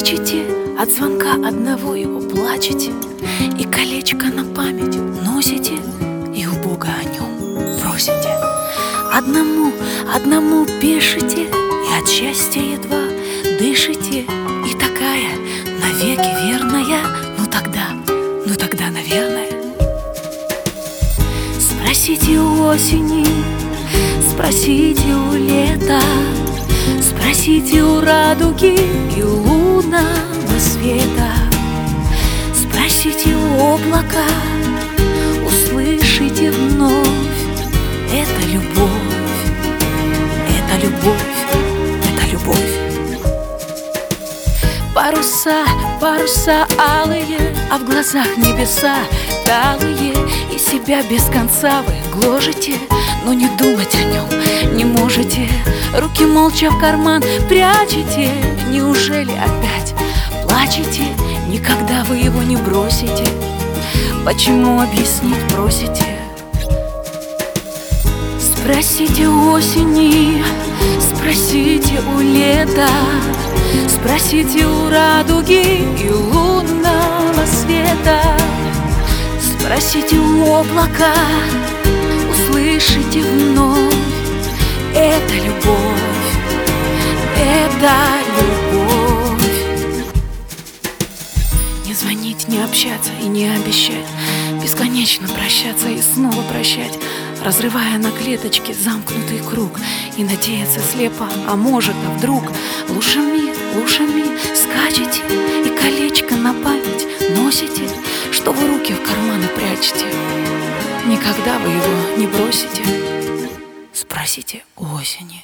Плачете от звонка одного его, плачете, и колечко на память носите, и у Бога о нем просите. Одному пишете, и от счастья едва дышите, и такая навеки верная. Ну тогда, наверное, спросите у осени, спросите у лета, спросите у радуги и лунного света, спросите у облака, услышите вновь: это любовь, это любовь, это любовь. Паруса алые, а в глазах небеса талые, и себя без конца вы гложете, но не думать о нем не можете. Руки молча в карман прячете, неужели опять плачете? Никогда вы его не бросите, почему объяснить просите? Спросите у осени, спросите у лета, спросите у радуги и лунного света, спросите у облака, услышите вновь: это любовь, это любовь. Не звонить, не общаться и не обещать, бесконечно прощаться и снова прощать, разрывая на клеточке замкнутый круг, и надеяться слепо, а может, а вдруг. Лушами скачете, и колечко на память носите, что вы руки в карманы прячете. Никогда вы его не бросите, спросите у осени.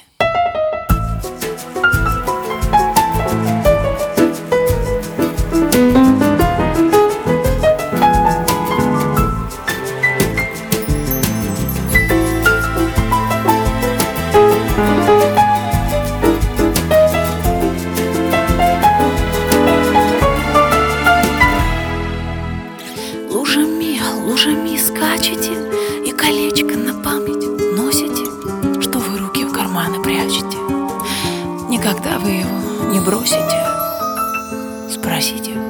Лужами скачете, и колечко на память носите, что вы руки в карманы прячете. Никогда вы его не бросите, спросите